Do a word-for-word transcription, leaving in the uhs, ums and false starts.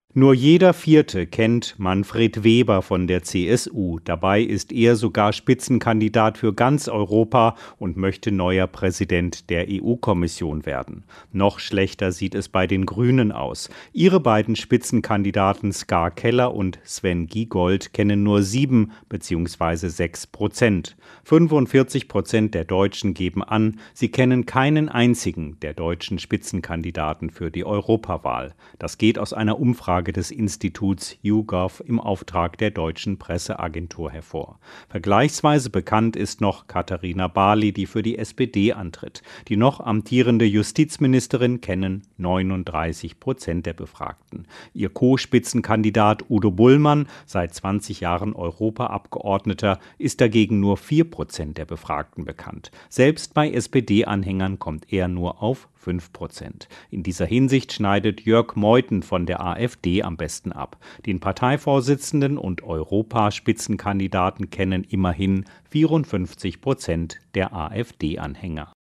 Nur jeder Vierte kennt Manfred Weber von der C S U. Dabei ist er sogar Spitzenkandidat für ganz Europa und möchte neuer Präsident der E U-Kommission werden. Noch schlechter sieht es bei den Grünen aus. Ihre beiden Spitzenkandidaten Ska Keller und Sven Giegold kennen nur sieben bzw. sechs Prozent. fünfundvierzig Prozent der Deutschen geben an, sie kennen keinen einzigen der deutschen Spitzenkandidaten für die Europawahl. Das geht aus einer Umfrage des Instituts YouGov im Auftrag der Deutschen Presseagentur hervor. Vergleichsweise bekannt ist noch Katharina Barley, die für die S P D antritt. Die noch amtierende Justizministerin kennen neununddreißig Prozent der Befragten. Ihr Co-Spitzenkandidat Udo Bullmann, seit zwanzig Jahren Europaabgeordneter, ist dagegen nur vier Prozent der Befragten bekannt. Selbst bei S P D-Anhängern kommt er nur auf fünf Prozent. In dieser Hinsicht schneidet Jörg Meuthen von der AfD am besten ab. Den Parteivorsitzenden und Europaspitzenkandidaten kennen immerhin vierundfünfzig Prozent der AfD-Anhänger.